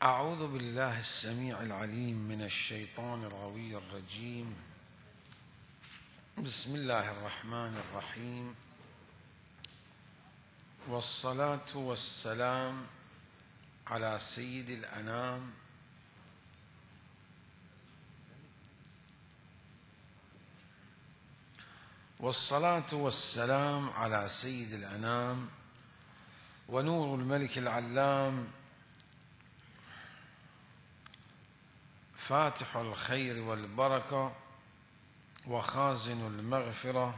أعوذ بالله السميع العليم من الشيطان الغوي الرجيم. بسم الله الرحمن الرحيم، والصلاة والسلام على سيد الأنام ونور الملك العلام فاتح الخير والبركة وخازن المغفرة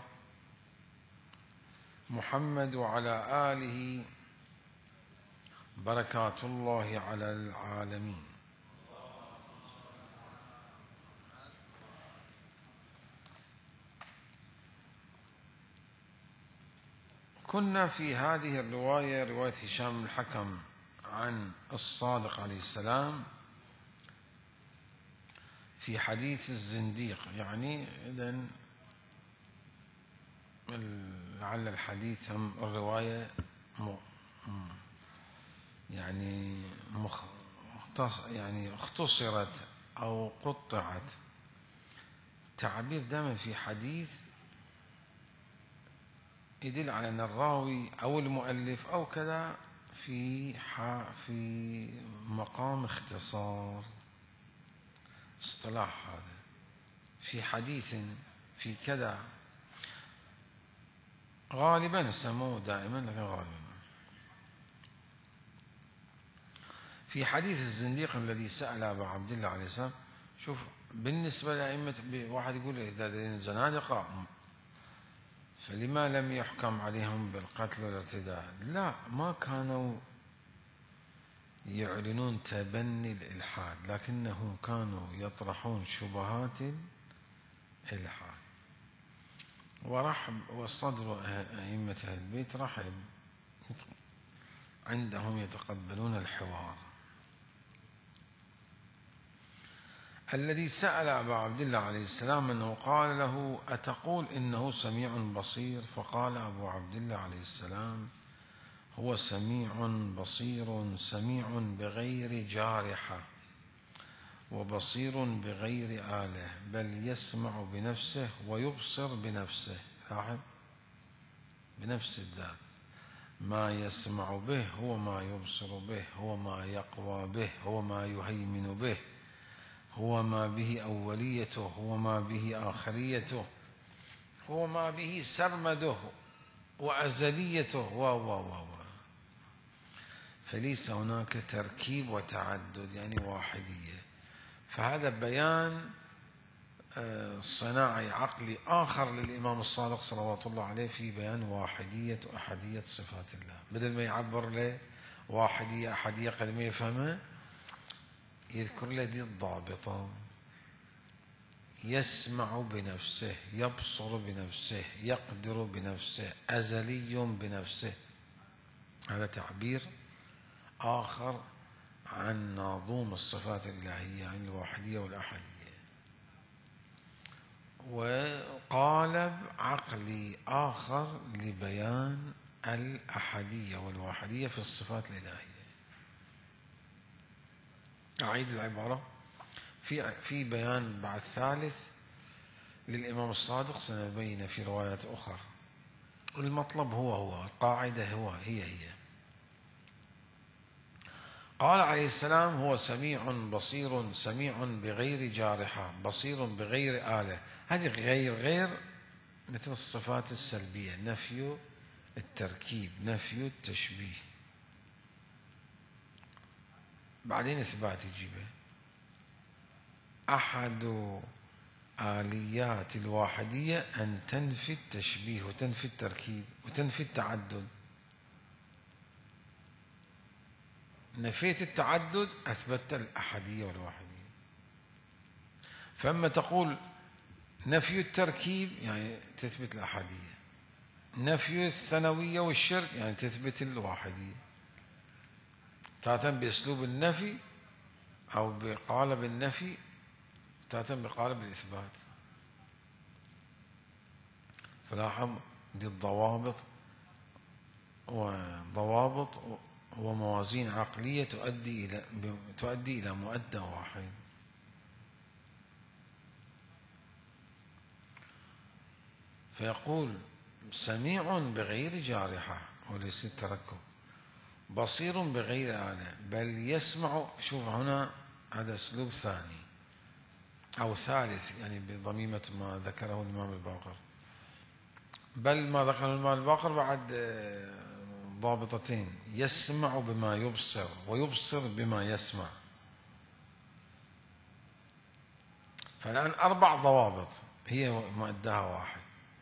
محمد وعلى آله بركات الله على العالمين. كنا في هذه الرواية، رواية هشام بن الحكم عن الصادق عليه السلام، في حديث الزنديق. يعني إذن لعل الحديث هم الرواية يعني اختصرت أو قطعت. تعبير دائما في حديث يدل على أن الراوي أو المؤلف أو كذا في مقام اختصار. اصطلاح هذا في حديث في كذا، غالبا يسموه دائما، لكن غالبا في حديث الزنديق الذي سأل أبا عبد الله عليه السلام. شوف، بالنسبة لأئمة، واحد يقول إذا الزنادقة فلما لم يحكم عليهم بالقتل والارتداد؟ لا، ما كانوا يعلنون تبني الإلحاد، لكنهم كانوا يطرحون شبهات الإلحاد. ورحب وصدر أئمة أهل البيت رحب، عندهم يتقبلون الحوار. الذي سأل أبا عبد الله عليه السلام أنه قال له: أتقول إنه سميع بصير؟ فقال أبو عبد الله عليه السلام: هو سميع بصير، سميع بغير جارحة وبصير بغير آلة، بل يسمع بنفسه ويبصر بنفسه. لاحظ، بنفس الذات. ما يسمع به هو ما يبصر به، هو ما يقوى به، هو ما يهيمن به، هو ما به أوليته، هو ما به آخريته، هو ما به سرمده وأزليته و فليس هناك تركيب وتعدد، يعني واحدية. فهذا بيان صناعي عقلي آخر للإمام الصادق صلوات الله عليه في بيان واحدية وأحدية صفات الله. بدل ما يعبر له واحدية أحدية قد ما يفهمه، يذكر له دي الضابطة: يسمع بنفسه، يبصر بنفسه، يقدر بنفسه، أزلي بنفسه. هذا تعبير آخر عن ناظوم الصفات الإلهية، عن الواحدية والأحدية. وقالب عقلي آخر لبيان الأحدية والواحدية في الصفات الإلهية. أعيد العبارة: في بيان بعد ثالث للإمام الصادق سنبين في روايات أخرى. المطلب هو القاعدة هي. قال عليه السلام: هو سميع بصير، سميع بغير جارحة، بصير بغير آلة. هذه غير مثل الصفات السلبية: نفي التركيب، نفي التشبيه، بعدين إثبات يجيبه. أحد آليات الواحدية أن تنفي التشبيه وتنفي التركيب وتنفي التعدد. نفيت التعدد، أثبتت الأحدية والواحدية. فأما تقول نفي التركيب يعني تثبت الأحدية، نفي الثانوية والشرك يعني تثبت الواحدية، تارة بأسلوب النفي أو بقالب النفي، تارة بقالب الإثبات. فلاحظ دي الضوابط وموازين عقلية تؤدي إلى مؤدى واحد. فيقول سميع بغير جارحة وليس التركب، بصير بغير آلة، بل يسمع. شوف هنا هذا أسلوب ثاني أو ثالث، يعني بضميمة ما ذكره الإمام الباقر، بل ما ذكره الإمام الباقر بعد ضابطتين: يسمع بما يبصر ويبصر بما يسمع. فالآن 4 ضوابط هي مؤداها واحد.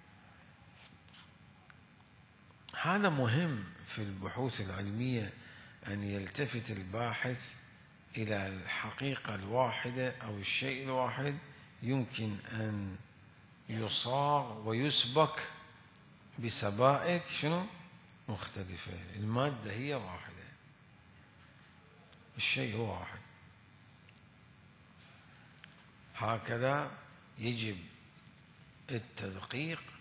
هذا مهم في البحوث العلمية، أن يلتفت الباحث إلى الحقيقة الواحدة أو الشيء الواحد يمكن أن يصاغ ويسبك بسبائك شنو؟ مختلفة. المادة هي واحدة، الشيء هو واحد. هكذا يجب التدقيق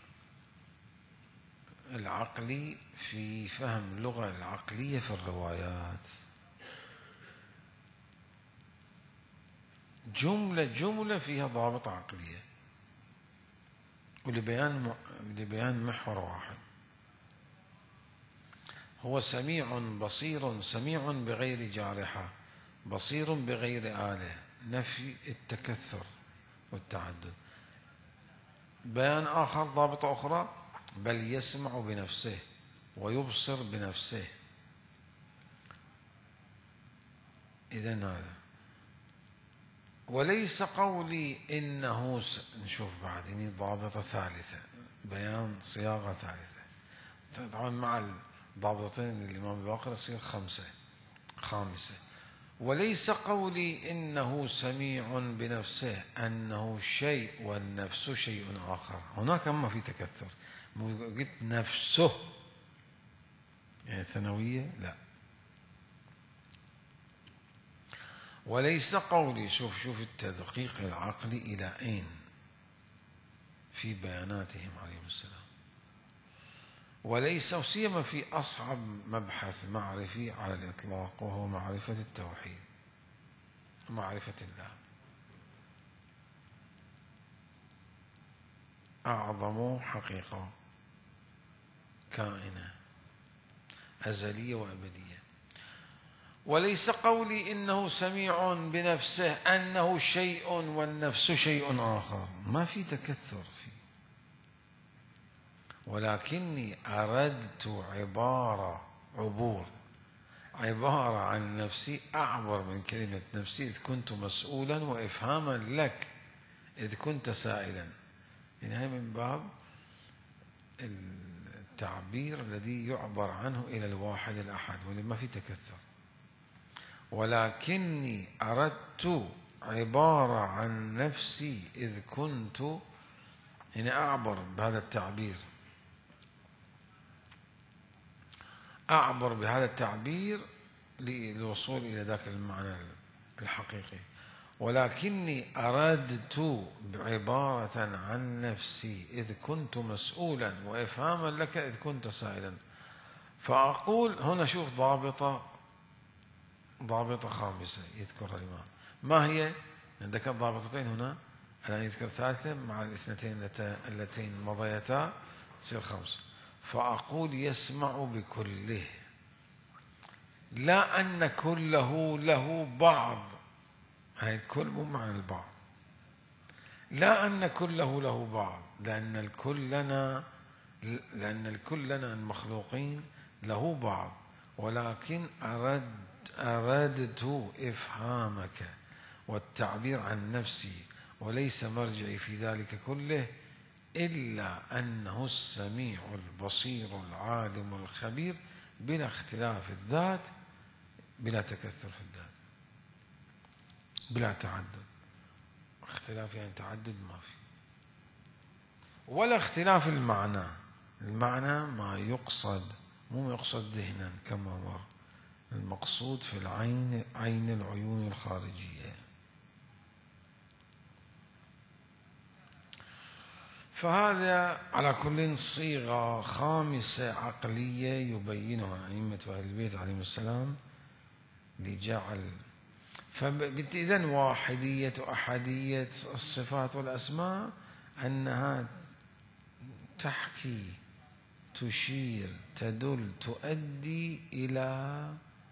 العقلي في فهم اللغة العقلية في الروايات، جملة فيها ضابط عقلية، ولبيان محور واحد. هو سميع بصير، سميع بغير جارحة، بصير بغير آلة، نفي التكثر والتعدد. بيان آخر، ضابطة أخرى: بل يسمع بنفسه ويبصر بنفسه. إذن هذا وليس قولي إنه نشوف بعد هنا ضابطة ثالثة، بيان صياغة ثالثة. طبعا مع الضابطتين للإمام الباقر يصير خامسة. وليس قولي إنه سميع بنفسه أنه شيء والنفس شيء آخر. هناك ما في تكثر، قلت نفسه يعني ثانوية، لا. وليس قولي، شوف التدقيق العقلي إلى أين في بياناتهم عليهم السلام. وليس، سيما في أصعب مبحث معرفي على الإطلاق، وهو معرفة التوحيد، معرفة الله، أعظم حقيقة كائنة أزلية وأبدية. وليس قولي إنه سميع بنفسه أنه شيء والنفس شيء آخر، ما في تكثر فيه. ولكني أردت عبارة عن نفسي، أعبر من كلمة نفسي إذ كنت مسؤولا، وإفهاما لك إذ كنت سائلا. يعني هي من باب التعبير الذي يعبر عنه إلى الواحد الأحد، واللي ما في تكثر. ولكني أردت عبارة عن نفسي إذ كنت، يعني أعبر بهذا التعبير، أعبر بهذا التعبير للوصول إلى ذاك المعنى الحقيقي. ولكني أردت بعبارة عن نفسي إذ كنت مسؤولا، وإفهاما لك إذ كنت سائلا. فأقول هنا، شوف ضابطة خامسة يذكرها الإمام. ما هي؟ ذكر ضابطتين هنا، الآن يذكر ثالثة مع الاثنتين اللتين مضيتا تصير 5. فأقول يسمع بكله، لا أن كله له بعض. هاي الكل مو معنى البعض. لا أن كله له بعض، لأن الكل لنا المخلوقين له بعض. ولكن أردت إفهامك والتعبير عن نفسي، وليس مرجعي في ذلك كله إلا أنه السميع البصير العالم الخبير، بلا اختلاف الذات، بلا تكثر في الذات، بلا تعدد. اختلاف يعني تعدد ما في، ولا اختلاف المعنى. المعنى ما يقصد، مو يقصد ذهنا كما مر، المقصود في العين، عين العيون الخارجية. فهذا على كل صيغة خامسة عقلية يبينها أئمة أهل البيت عليهم السلام لجعل. فإذن واحدية أحدية الصفات والأسماء أنها تحكي، تشير، تدل، تؤدي إلى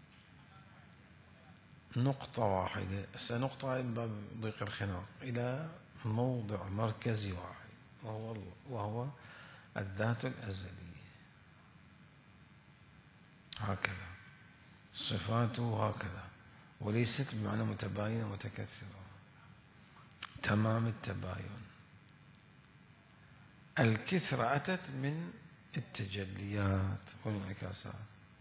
نقطة واحدة، نقطة من باب ضيق الخناق، إلى موضع مركزي واحد وهو الذات الأزلية. هكذا صفاته هكذا، وليست بمعنى متباينة متكثرة، تمام التباين. الكثرة أتت من التجليات والانعكاسات.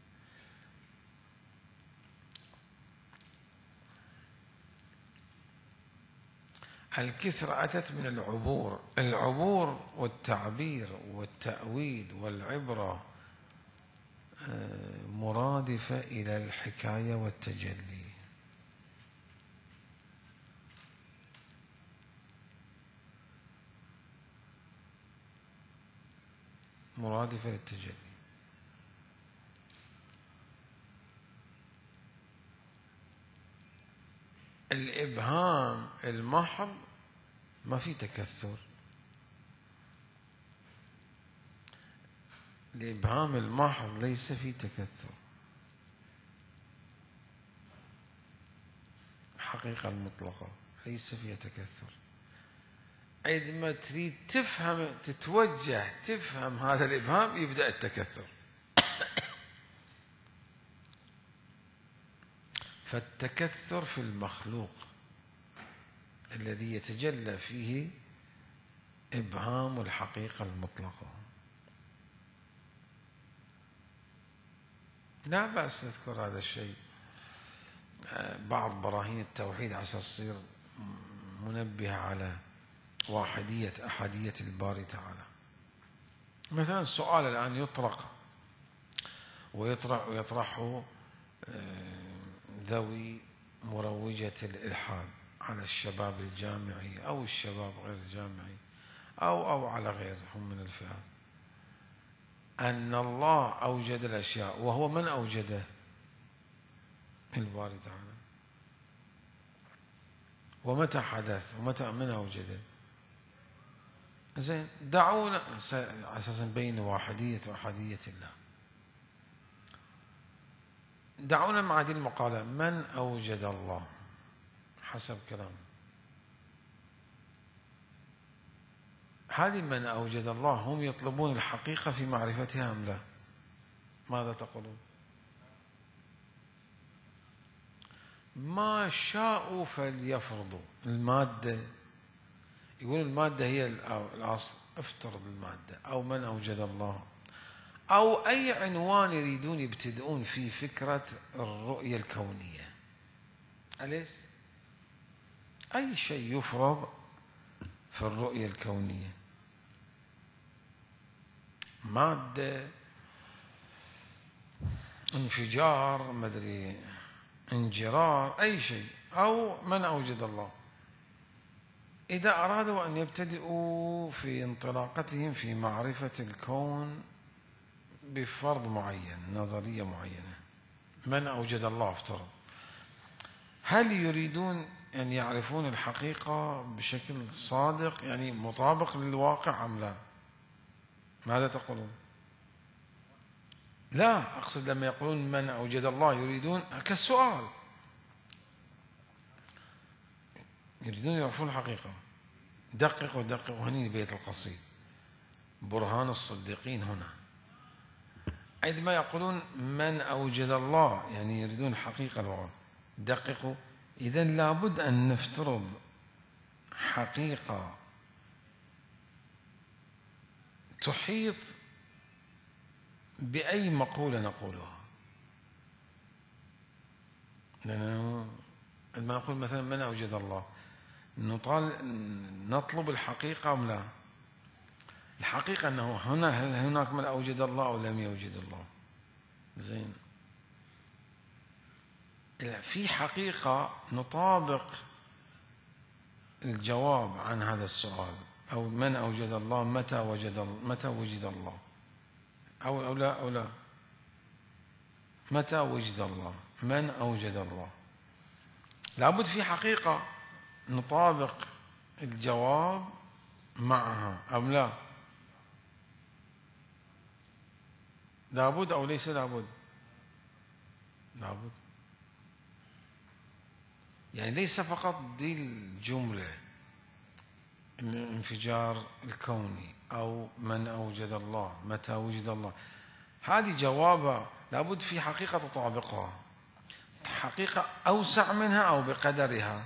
الكثرة أتت من العبور والتعبير والتأويل والعبرة مرادفة إلى الحكاية والتجلي. مرادفة للتجلي. الإبهام المحض ما في تكثر. الإبهام المحض ليس في تكثر. الحقيقة المطلقة ليس فيها تكثر. عندما تريد تفهم، تتوجه تفهم هذا الإبهام، يبدأ التكثر. فالتكثر في المخلوق الذي يتجلى فيه إبهام الحقيقة المطلقة. لا بأس تذكر هذا الشيء، بعض براهين التوحيد عسى تصير منبهة على واحدية أحدية الباري تعالى. مثلا السؤال الآن يطرق ويطرحه ذوي مروجة الإلحاد على الشباب الجامعي أو الشباب غير الجامعي أو على غيرهم من الفئات، أن الله أوجد الأشياء، وهو من أوجده؟ الباري تعالى. ومتى حدث؟ ومتى من أوجده؟ زين، دعونا أساسا بين واحدية وأحدية الله. دعونا مع هذه المقالة، من أوجد الله حسب كلام هذه؟ من أوجد الله هم يطلبون الحقيقة في معرفتها أم لا؟ ماذا تقولون؟ ما شاءوا فليفرضوا. المادة، يقول المادة هي الأصل، افترض المادة أو من أوجد الله أو أي عنوان يريدون يبتدئون في فكرة الرؤية الكونية. أليس أي شيء يفرض في الرؤية الكونية، مادة، انفجار، مدري انجرار، أي شيء، أو من أوجد الله. إذا أرادوا أن يبتدئوا في انطلاقتهم في معرفة الكون بفرض معين، نظرية معينة، من أوجد الله افترض، هل يريدون أن يعرفون الحقيقة بشكل صادق يعني مطابق للواقع أم لا؟ ماذا تقولون؟ لا، أقصد لما يقولون من أوجد الله يريدون كالسؤال، يريدون يعرفون الحقيقة. دققوا هنا بيت القصيد، برهان الصديقين هنا. عندما يقولون من أوجد الله يعني يريدون الحقيقة الواقع. دققوا، إذن لابد أن نفترض حقيقة تحيط بأي مقولة نقولها. لأنه عندما نقول مثلا من أوجد الله، نطلب الحقيقة أم لا؟ الحقيقة أنه هل هناك من أوجد الله أو لم يوجد الله؟ زين، في حقيقة نطابق الجواب عن هذا السؤال أو من أوجد الله، متى وجد الله، أو لا متى وجد الله، من أوجد الله. لابد في حقيقة نطابق الجواب معها أم لا؟ لابد أو ليس لابد؟ لابد. يعني ليس فقط دي الجملة الانفجار الكوني أو من أوجد الله، متى وجد الله، هذه جوابها لابد في حقيقة تطابقها، حقيقة أوسع منها أو بقدرها.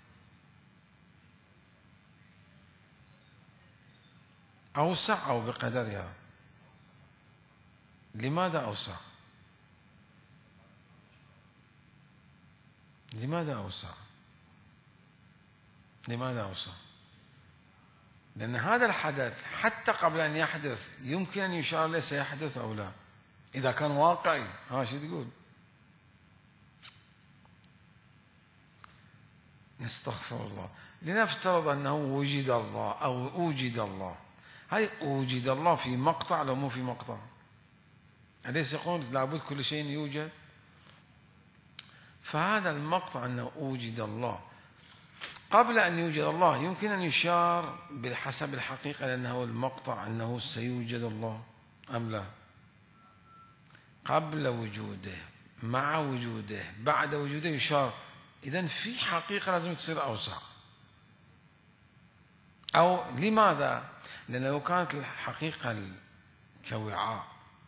أوسع أو بقدرها. لماذا أوسع؟ لماذا أوسع؟ لماذا أوسع؟ لأن هذا الحدث حتى قبل أن يحدث يمكن أن يشار له سيحدث أو لا، إذا كان واقعي. شو تقول؟ نستغفر الله. لنفترض أنه وجد الله أو أوجد الله. هاي أوجد الله في مقطع لو مو في مقطع؟ أليس يقول لابد كل شيء يوجد؟ فهذا المقطع أنه أوجد الله قبل أن يوجد الله يمكن أن يشار بحسب الحقيقة لأنه المقطع أنه سيوجد الله أم لا؟ قبل وجوده، مع وجوده، بعد وجوده يشار. إذن في حقيقة لازم تصير أوسع. أو لماذا؟ لأنه لو كانت الحقيقة كوعاء،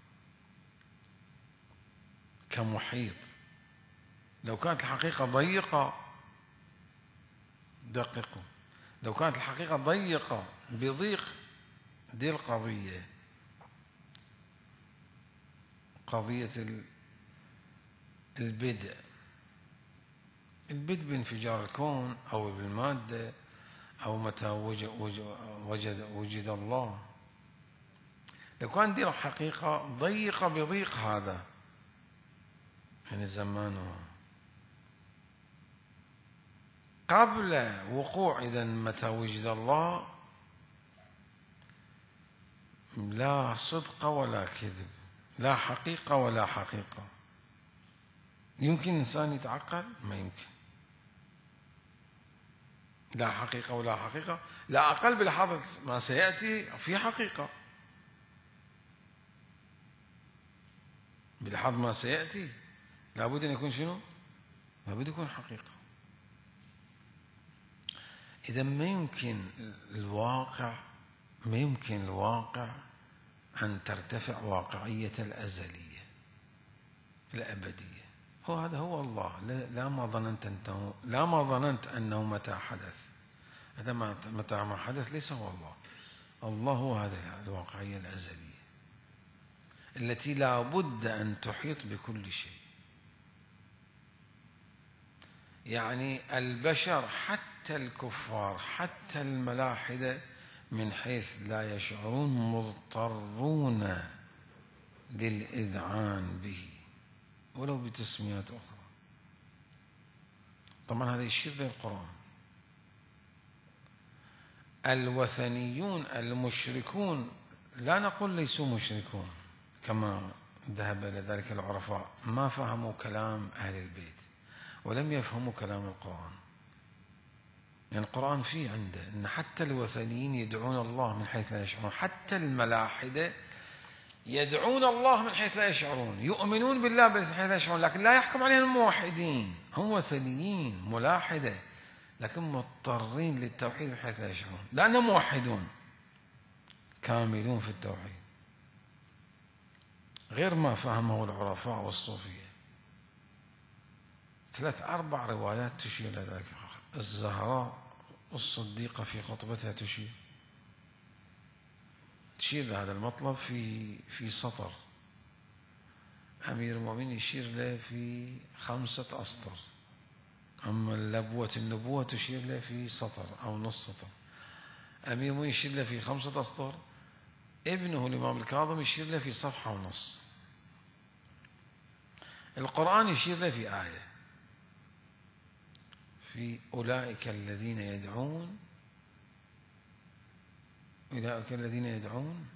كمحيط، لو كانت الحقيقة ضيقة، دققوا، لو كانت الحقيقة ضيقة بضيق دي القضية، قضية البدء بانفجار الكون أو بالمادة أو متى وجد الله. لو كان دي الحقيقة ضيقة بضيق هذا يعني زمانه قبل وقوع، إذن متى وجد الله لا صدق ولا كذب، لا حقيقة ولا حقيقة. يمكن إنسان يتعقل؟ ما يمكن. لا حقيقة ولا حقيقة، لا أقل بلحظة ما سيأتي في حقيقة، بلحظة ما سيأتي لابد أن يكون شنو؟ لابد يكون حقيقة. إذا ما يمكن الواقع أن ترتفع واقعية الأزلية الأبدية. هذا هو الله. لا ما ظننت أنه متى حدث، هذا متى ما حدث ليس هو الله. الله هو هذه الواقعية الأزلية التي لا بد أن تحيط بكل شيء. يعني البشر حتى الكفار حتى الملاحدة من حيث لا يشعرون مضطرون للإذعان به ولو بتسميات أخرى. طبعا هذا يشير للقرآن. الوثنيون المشركون لا نقول ليسوا مشركون كما ذهب إلى ذلك العرفاء، ما فهموا كلام أهل البيت ولم يفهموا كلام القرآن. يعني القرآن فيه عنده أن حتى الوثنيين يدعون الله من حيث لا يشعرون، حتى الملاحدة يدعون الله من حيث لا يشعرون، يؤمنون بالله من حيث لا يشعرون، لكن لا يحكم عليهم الموحدين. هم وثنيين ملاحدة لكن مضطرين للتوحيد من حيث لا يشعرون لأنهم موحدون كاملون في التوحيد، غير ما فهمه العرفاء والصوفية. 3-4 روايات تشير إلى ذلك. الزهراء الصديقة في خطبتها تشير لهذا المطلب في سطر. أمير المؤمنين يشير له في 5 أسطر. أما لبوة النبوة تشير له في سطر أو نص سطر. أمير المؤمنين يشير له في 5 أسطر. ابنه الإمام الكاظم يشير له في 1.5 صفحة. القرآن يشير له في آية، في أولئك الذين يدعون أولئك الذين يدعون،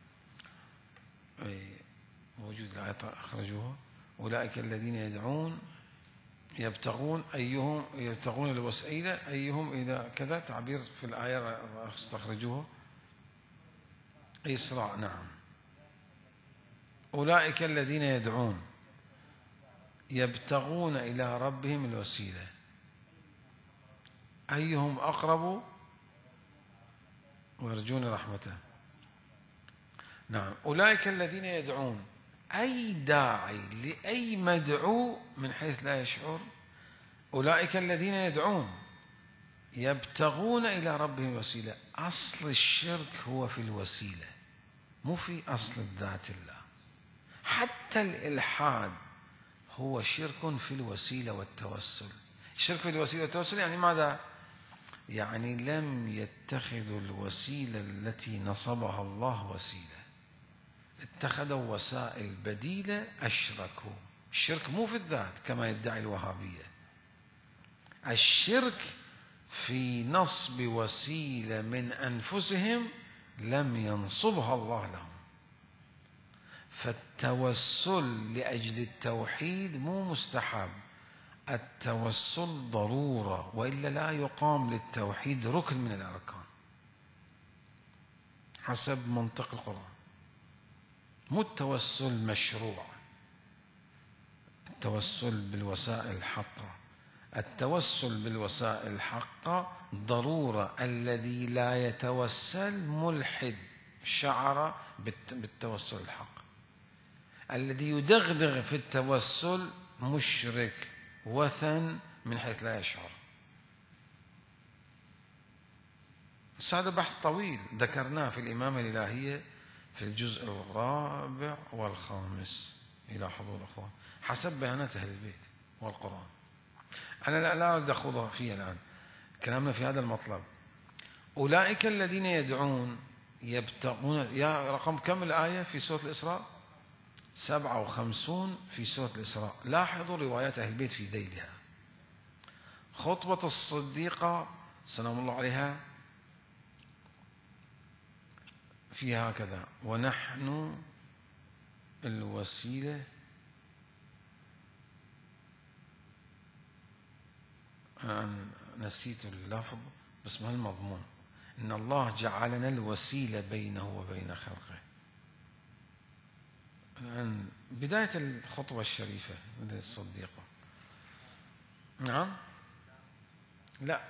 موجود الآية أخرجوها، أولئك الذين يدعون يبتغون الوسيلة أيهم إلى كذا، تعبير في الآية استخرجوها إسراء. نعم، أولئك الذين يدعون يبتغون إلى ربهم الوسيلة أيهم أقرب ويرجون رحمته. نعم، أولئك الذين يدعون، أي داعي لأي مدعو من حيث لا يشعر، أولئك الذين يدعون يبتغون إلى ربهم الوسيلة. أصل الشرك هو في الوسيلة، مو في أصل الذات الله. حتى الإلحاد هو شرك في الوسيلة والتوسل. الشرك في الوسيلة والتوسل يعني ماذا؟ يعني لم يتخذوا الوسيلة التي نصبها الله وسيلة، اتخذوا وسائل بديلة، أشركوا. الشرك مو في الذات كما يدعي الوهابية، الشرك في نصب وسيلة من أنفسهم لم ينصبها الله لهم. فالتوسل لأجل التوحيد مو مستحب، التوسل ضرورة، وإلا لا يقام للتوحيد ركن من الأركان حسب منطق القرآن. مو التوسل مشروع، التوسل بالوسائل الحقة. التوسل بالوسائل الحقة ضرورة. الذي لا يتوسل ملحد شعر بالتوسل الحق، الذي يدغدغ في التوسل مشرك وثن من حيث لا يشعر. هذا بحث طويل ذكرناه في الإمامة الإلهية في الجزء الرابع والخامس إلى حضور الأخوان حسب بيانات أهل البيت والقرآن. أنا لا أريد أخوضها فيه الآن، كلامنا في هذا المطلب. أولئك الذين يدعون يبتغون، يا رقم كم الآية في سورة الإسراء؟ 57 في سورة الإسراء. لاحظوا روايات أهل البيت في ذيلها. خطبة الصديقة سلام الله عليها فيها هكذا: ونحن الوسيلة، أنا نسيت اللفظ بس ما المضمون، إن الله جعلنا الوسيلة بينه وبين خلقه. بداية الخطبة الشريفة للصديقة. نعم، لا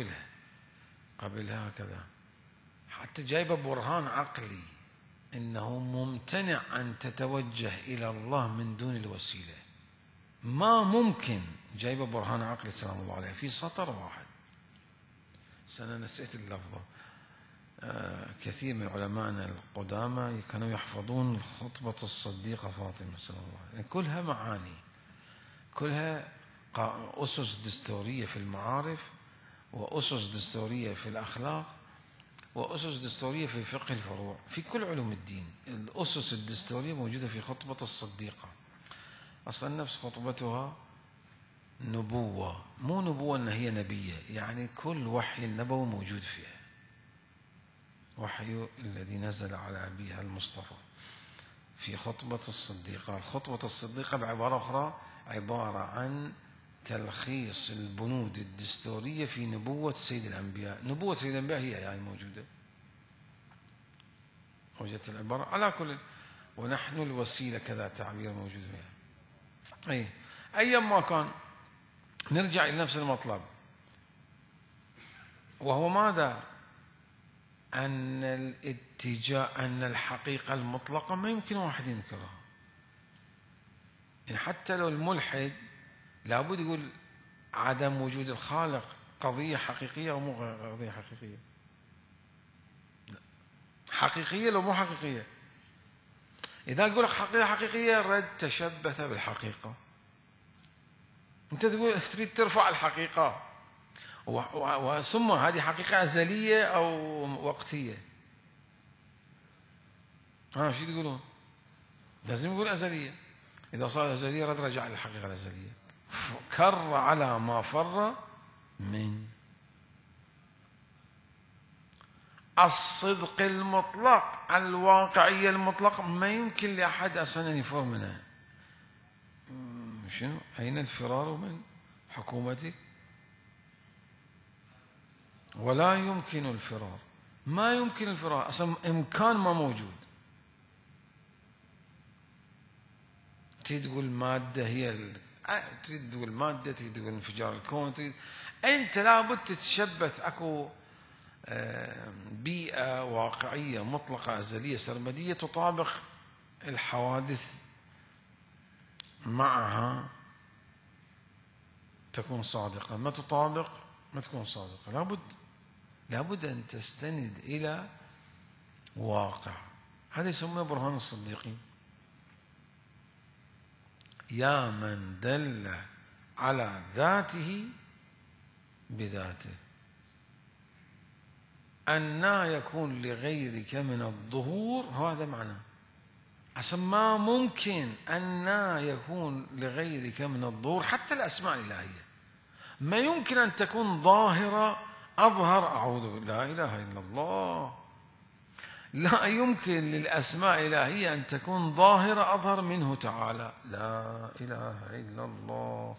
قبلها هكذا، حتى جايبه برهان عقلي إنه ممتنع أن تتوجه إلى الله من دون الوسيلة، ما ممكن. جايبه برهان عقلي سلام الله عليه في سطر واحد، أنا نسيت اللفظة. كثير من علمائنا القدامى كانوا يحفظون خطبة الصديقة فاطمة سلام الله عليها، كلها معاني، كلها أسس دستورية في المعارف، وأسس دستورية في الأخلاق، وأسس دستورية في فقه الفروع، في كل علوم الدين. الأسس الدستورية موجودة في خطبة الصديقة. أصلا نفس خطبتها نبوة، مو نبوة أن هي نبية، يعني كل وحي النبوي موجود فيها، وحي الذي نزل على أبيها المصطفى في خطبة الصديقة. الخطبة الصديقة بعبارة أخرى عبارة عن تلخيص البنود الدستورية في نبوة سيد الأنبياء. نبوة سيد الأنبياء هي يعني موجودة، وجدت العبارة على كل. ونحن الوسيلة كذا تعبير موجود فيها. أيما كان نرجع إلى نفس المطلب، وهو ماذا؟ أن الاتجاه، أن الحقيقة المطلقة ما يمكن واحد ينكرها. يعني حتى لو الملحد لابد يقول عدم وجود الخالق قضية حقيقية أو مو قضية حقيقية؟ حقيقية لو مو حقيقية. إذا أقول لك حقيقة حقيقية رد تشبث بالحقيقة. أنت تقول تريد ترفع الحقيقة، وثم هذه حقيقة أزلية أو وقتية. شو تقولون؟ لازم يقول أزلية. إذا صار أزلية رد رجع للحقيقة الأزلية، كر على ما فر من. الصدق المطلق، الواقعية المطلقة، ما يمكن لأحد أصلا أن يفر منها. شنو؟ أين الفرار من حكومتك؟ ولا يمكن الفرار، ما يمكن الفرار أصلا، إمكان ما موجود. تريد تقول مادة هي تريد تقول مادة، تريد تقول انفجار الكون، أنت لابد تتشبث. أكو بيئة واقعية مطلقة أزلية سرمدية تطابق الحوادث، معها تكون صادقة، ما تطابق ما تكون صادقة. لابد أن تستند إلى واقع. هذا يسمى برهان الصديقين. يا من دل على ذاته بذاته، أن يكون لغيرك من الظهور، هذا معناه. عشان ما ممكن أن يكون لغيرك من الظهور. حتى الأسماء الإلهية ما يمكن أن تكون ظاهرة أظهر، أعوذ بالله، لا إله إلا الله، لا يمكن للأسماء الإلهية أن تكون ظاهرة أظهر منه تعالى، لا إله إلا الله.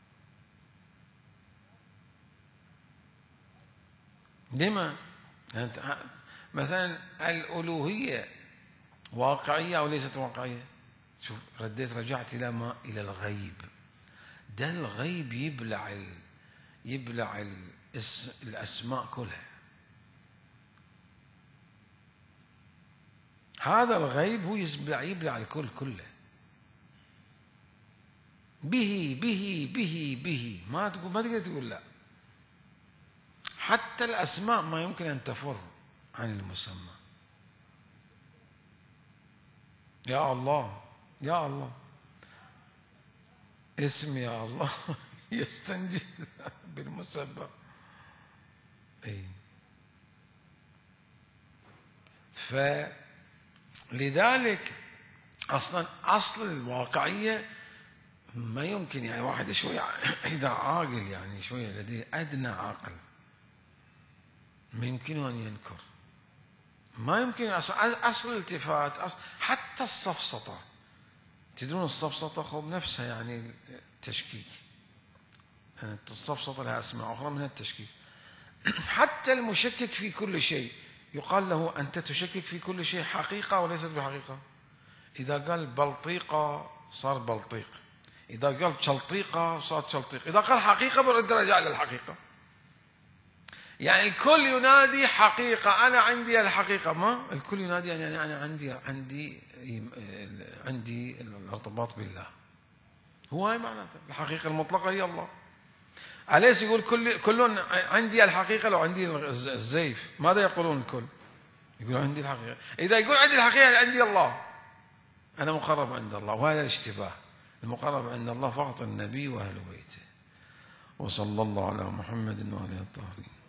لما؟ مثلا الألوهية واقعية أو ليست واقعية؟ شوف، رجعت إلى الغيب. ده الغيب يبلع الأسماء كلها. هذا الغيب هو يبلع الكل كله. به به به به، ما تقدر تقول لا. حتى الأسماء ما يمكن أن تفر عن المسمى. يا الله، يا الله، اسم يا الله يستنجد بالمسبب. أي. فلذلك أصل الواقعية ما يمكن، يعني واحد شوية إذا عاقل، يعني شوية لديه أدنى عقل، ما يمكنه أن ينكر. ما يمكن أصل الالتفات، حتى السفسطة. تدرون السفسطة خب نفسها يعني التشكيك، يعني السفسطة لها أسماء أخرى من التشكيك. حتى المشكك في كل شيء يقال له أنت تشكك في كل شيء، حقيقة وليست بحقيقة. إذا قال بلطيقة صار بلطيق، إذا قال شلطيقة صار شلطيق، إذا قال حقيقة برد رجع إلى الحقيقة. يعني الكل ينادي حقيقة، أنا عندي الحقيقة. ما الكل ينادي يعني أنا عندي الارتباط بالله. هو هاي معناته الحقيقة المطلقة هي الله. أليس يقول كل عندي الحقيقة؟ لو عندي الزيف ماذا يقولون الكل؟ يقول عندي الحقيقة. إذا يقول عندي الحقيقة عندي الله، أنا مقرب عند الله. وهذا الاشتباه. المقرب عند الله فقط النبي وأهل بيته. وصلى الله على محمد وآله الطاهرين.